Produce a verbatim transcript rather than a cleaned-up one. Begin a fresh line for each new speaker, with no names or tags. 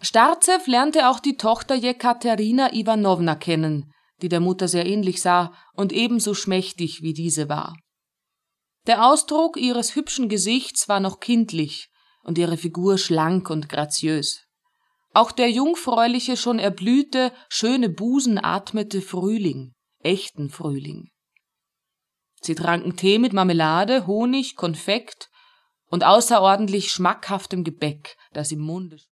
Starzew lernte auch die Tochter Jekaterina Iwanowna kennen, die der Mutter sehr ähnlich sah und ebenso schmächtig wie diese war. Der Ausdruck ihres hübschen Gesichts war noch kindlich und ihre Figur schlank und graziös. Auch der jungfräuliche, schon erblühte, schöne Busen atmete Frühling, echten Frühling. Sie tranken Tee mit Marmelade, Honig, Konfekt und außerordentlich schmackhaftem Gebäck, das im Munde